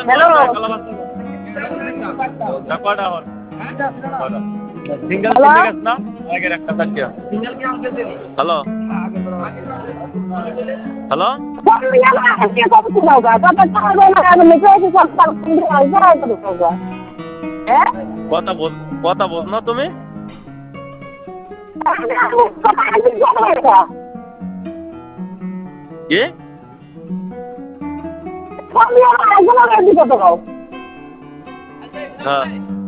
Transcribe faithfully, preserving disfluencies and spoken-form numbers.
hello single hello কিনে গেছ না আগের একটা চারটিয়া হ্যালো হ্যালো কথা বোঝ কথা বোঝ না তুমি কি হ্যাঁ